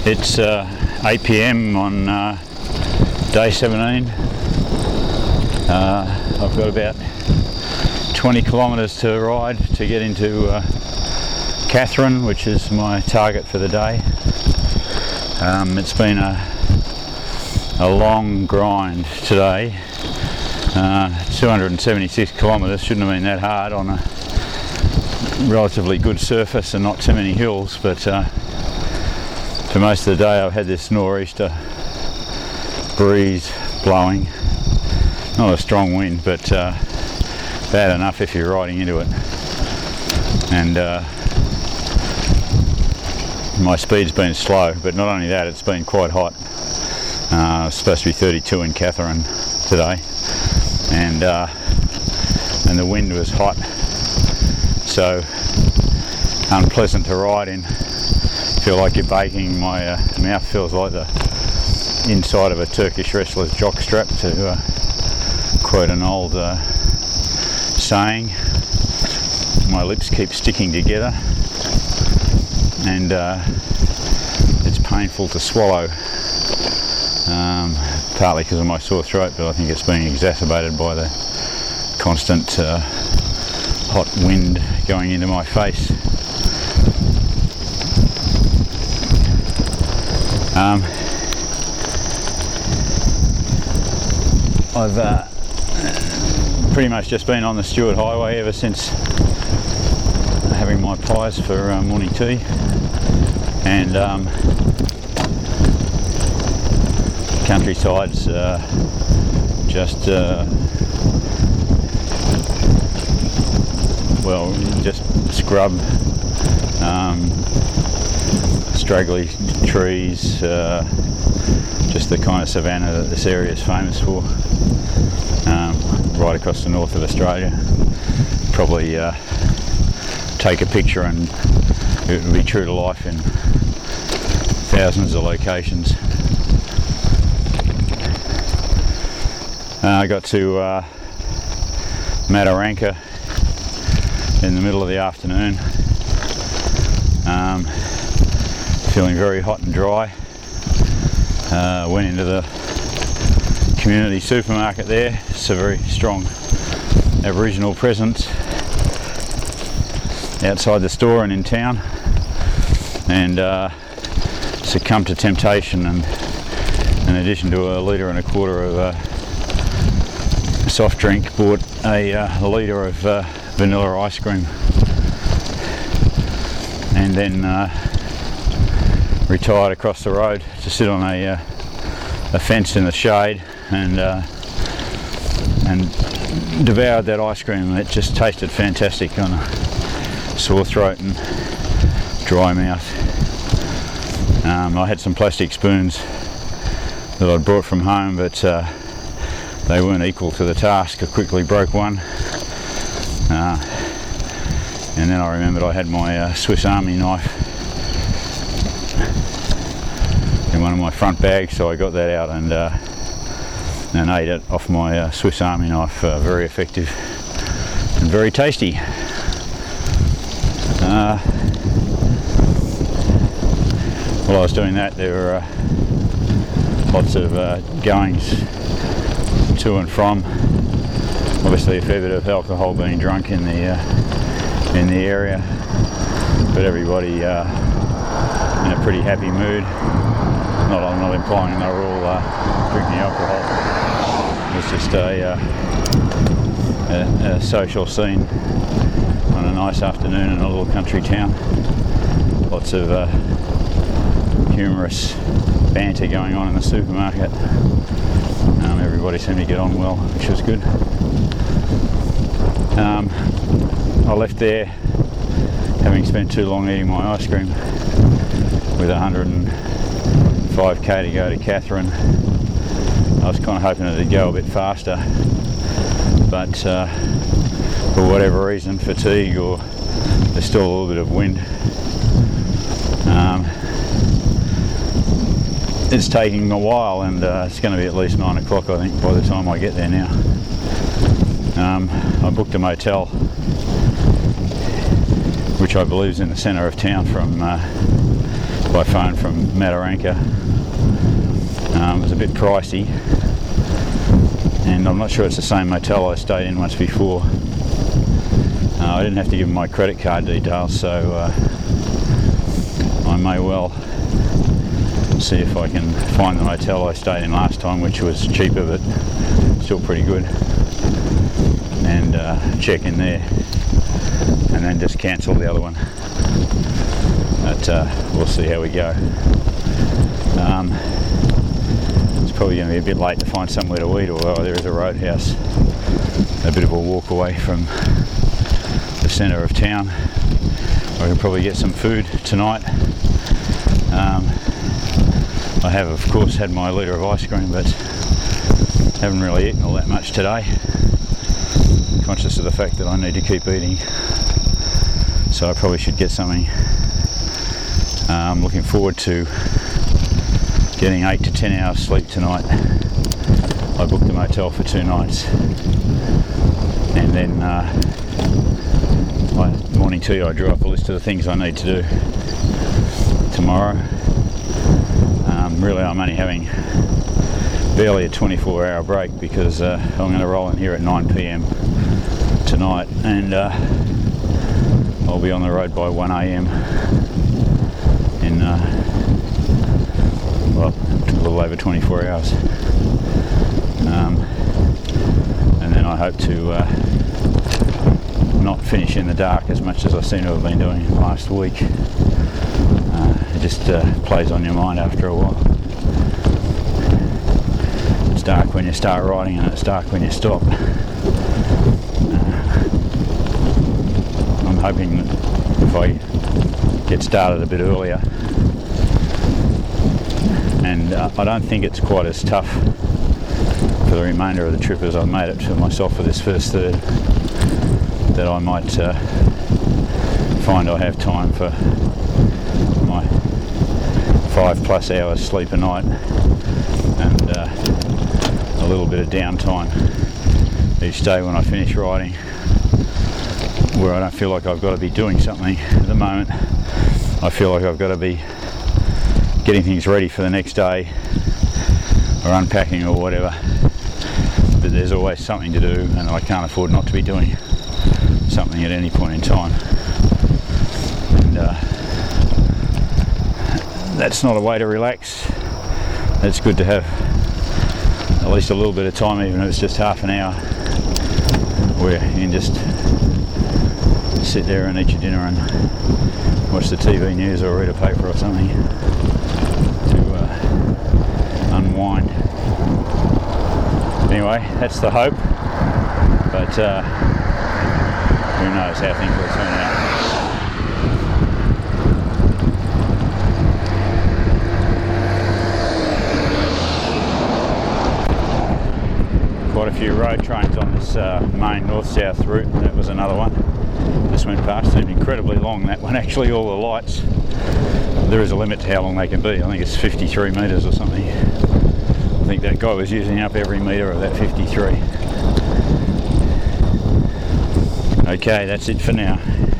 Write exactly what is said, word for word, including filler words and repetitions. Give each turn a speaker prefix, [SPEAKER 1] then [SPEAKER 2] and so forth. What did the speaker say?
[SPEAKER 1] It's uh, eight p m on uh, day seventeen. Uh, I've got about twenty kilometres to ride to get into uh, Katherine, which is my target for the day. Um, it's been a, a long grind today. Uh, two hundred seventy-six kilometres shouldn't have been that hard on a relatively good surface and not too many hills, but uh, for most of the day I've had this nor'easter breeze blowing. Not a strong wind, but uh, bad enough if you're riding into it. And uh, my speed's been slow, but not only that, it's been quite hot. Uh, it's supposed to be thirty-two in Katherine today, and uh, and the wind was hot, so unpleasant to ride in. Feel like you're baking. My uh, mouth feels like the inside of a Turkish wrestler's jockstrap, to uh, quote an old uh, saying. My lips keep sticking together, and uh, it's painful to swallow, um, partly because of my sore throat, but I think it's being exacerbated by the constant uh, hot wind going into my face. Um, I've uh, pretty much just been on the Stuart Highway ever since having my pies for uh, morning tea, and um, countryside's uh, just uh, well, just scrub, um, straggly trees, uh, just the kind of savanna that this area is famous for, um, right across the north of Australia. Probably uh, take a picture and it would be true to life in thousands of locations. Uh, I got to uh, Mataranka in the middle of the afternoon, um, feeling very hot and dry. Uh, went into the community supermarket there. It's a very strong Aboriginal presence outside the store and in town, and uh, succumbed to temptation, and in addition to a litre and a quarter of uh, soft drink, bought a, uh, a litre of uh, vanilla ice cream, and then uh, retired across the road to sit on a, uh, a fence in the shade and uh, and devoured that ice cream. It just tasted fantastic on a sore throat and dry mouth. Um, I had some plastic spoons that I'd brought from home, but uh, they weren't equal to the task. I quickly broke one, uh, and then I remembered I had my uh, Swiss Army knife in one of my front bags, so I got that out and uh, and ate it off my uh, Swiss Army knife. Uh, very effective and very tasty. Uh, while I was doing that, there were uh, lots of uh, goings to and from. Obviously, a fair bit of alcohol being drunk in the uh, in the area, but everybody uh, in a pretty happy mood. Not, I'm not implying they were all uh, drinking alcohol. It was just a, uh, a, a social scene on a nice afternoon in a little country town. Lots of uh, humorous banter going on in the supermarket. Um, everybody seemed to get on well, which was good. Um, I left there having spent too long eating my ice cream, with one hundred five k to go to Katherine. I was kind of hoping it'd go a bit faster, but uh, for whatever reason, fatigue, or there's still a little bit of wind, um, it's taking a while, and uh, it's going to be at least nine o'clock, I think, by the time I get there now. Um, I booked a motel, which I believe is in the centre of town, from uh, by phone from Mataranka. Um, it was a bit pricey, and I'm not sure it's the same motel I stayed in once before. Uh, I didn't have to give them my credit card details, so uh, I may well see if I can find the motel I stayed in last time, which was cheaper but still pretty good, and uh, check in there, and then just cancel the other one. But uh, we'll see how we go. Um, it's probably going to be a bit late to find somewhere to eat, although there is a roadhouse a bit of a walk away from the centre of town. I can probably get some food tonight. Um, I have of course had my litre of ice cream, but haven't really eaten all that much today. Conscious of the fact that I need to keep eating, so I probably should get something. Uh, I'm looking forward to getting eight to ten hours sleep tonight. I booked a motel for two nights, and then uh, my morning tea I drew up a list of the things I need to do tomorrow. Um, really I'm only having barely a twenty-four hour break because uh, I'm going to roll in here at nine p m tonight, and uh, I'll be on the road by one a m in uh, well, a little over twenty-four hours. Um, and then I hope to uh, not finish in the dark as much as I seem to have been doing last week. Uh, it just uh, plays on your mind after a while. It's dark when you start riding and it's dark when you stop. Uh, I'm hoping that if I get started a bit earlier, and uh, I don't think it's quite as tough for the remainder of the trip as I've made it for myself for this first third, that I might uh, find I have time for my five plus hours sleep a night and uh, a little bit of downtime each day when I finish riding, where I don't feel like I've got to be doing something at the moment. I feel like I've got to be getting things ready for the next day or unpacking or whatever, but there's always something to do and I can't afford not to be doing something at any point in time. And uh, that's not a way to relax. It's good to have at least a little bit of time, even if it's just half an hour, where you can just sit there and eat your dinner and watch the T V news or read a paper or something to uh, unwind. Anyway, that's the hope, but uh, who knows how things will turn out. Quite a few road trains on this uh, main north-south route. That was another one. This went past. Seemed incredibly long, that one. Actually, all the lights. There is a limit to how long they can be. I think it's fifty-three metres or something. I think that guy was using up every metre of that fifty-three. Okay, that's it for now.